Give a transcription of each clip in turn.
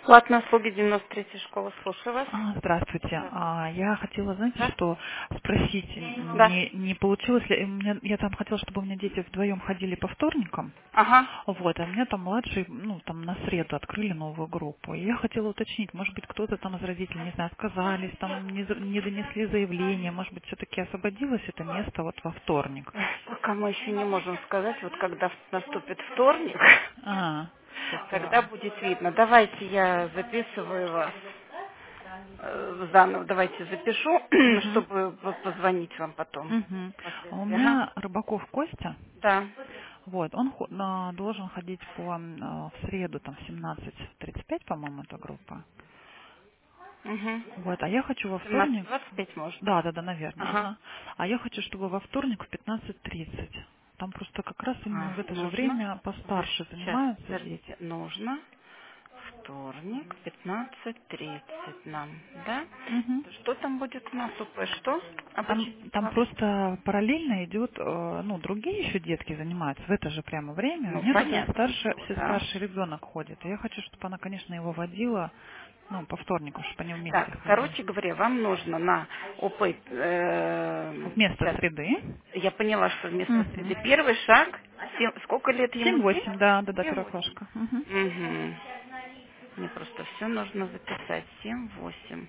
Платные услуги 93-й школы. Слушаю вас. Здравствуйте. Я хотела, знаете, Да? что спросить, Да. не получилось ли, я там хотела, чтобы у меня дети вдвоем ходили по вторникам, Ага. вот, а у меня там младший, ну, там на среду открыли новую группу. И я хотела уточнить, может быть, кто-то там из родителей, не знаю, отказались, там не донесли заявление, может быть, все-таки освободилось это место вот во вторник. Пока мы еще не можем сказать, вот когда наступит вторник, тогда Чтобы... будет видно. Давайте я записываю вас заново. Давайте запишу, Мгм. чтобы позвонить вам потом. Мгм. А у Впоследствии. Ага. меня Рыбаков Костя. Да. Вот, он должен ходить в среду, там, в 17:35, по-моему, эта группа. Угу. Вот, а я хочу во вторник, 17:25 можно. да, наверное, Ага. ага. А я хочу, чтобы во вторник в 15:30. Там просто как раз именно в это же Нужно. время постарше Сейчас, занимаются дети. подождите. Нужно. Вторник, 15:30 нам, да? Мгм. Что там будет у нас? УП что? Обучение Там плавания? просто параллельно идет, ну, другие еще детки занимаются в это же прямо время. У Ну, нее туда понятное дело, все да. старший ребенок ходит. И я хочу, чтобы она, конечно, его водила, ну, по вторникам, чтобы они вместе Так, ходили. короче говоря, вам нужно на УП, Вместо сейчас, среды. я поняла, что вместо среды Угу. первый шаг, сколько лет ему? 7-8, да, 7-8. первоклашка. Угу. Угу. Мне просто все нужно записать. 7-8.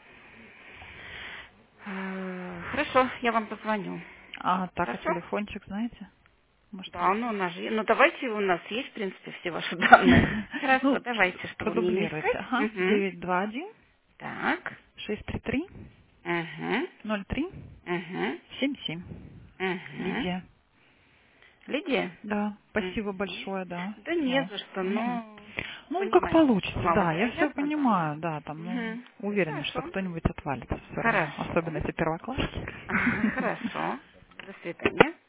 Хорошо, я вам позвоню. Так, а Хорошо? телефончик, знаете? Может, Да, есть? ну ну давайте у нас есть, в принципе, все ваши данные. Хорошо, Ну, давайте, чтобы мне не продублируйте. искать. Ага. Угу. 921 Так. 633 Угу. 03 Угу. 77. Угу. Лидия. Лидия? Да, спасибо Угу. большое, да. Да не Ну, за что, мгм. но Ну, как понимаете, что получится, мало да, я все вероятно, да. понимаю, да, там, ну, Угу. уверена, что Хорошо. кто-нибудь отвалится все равно, Хорошо. особенно эти первоклассники. Хорошо. До свидания.